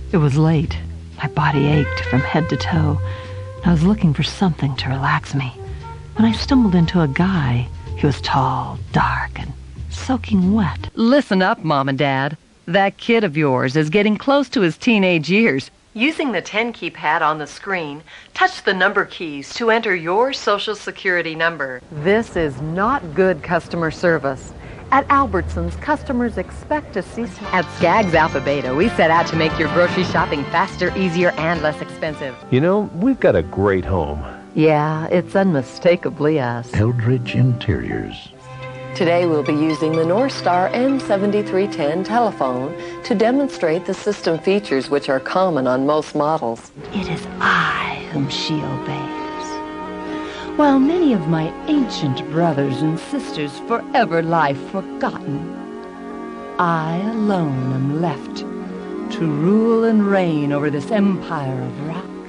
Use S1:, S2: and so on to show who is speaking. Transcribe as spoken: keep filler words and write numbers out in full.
S1: It was late. My body ached from head to toe. I was looking for something to relax me when I stumbled into a guy. He was tall, dark, and soaking wet.
S2: Listen up, Mom and Dad. That kid of yours is getting close to his teenage years. Using the ten-key pad on the screen, touch the number keys to enter your Social Security number. This is not good customer service. At Albertsons, customers expect to see... At Skaggs Alpha Beta, we set out to make your grocery shopping faster, easier, and less expensive.
S3: You know, we've got a great home.
S2: Yeah, it's unmistakably us.
S4: Eldridge Interiors.
S2: Today we'll be using the Northstar N seventy-three ten telephone to demonstrate the system features which are common on most models.
S1: It is I whom she obeys. While many of my ancient brothers and sisters forever lie forgotten, I alone am left to rule and reign over this empire of rock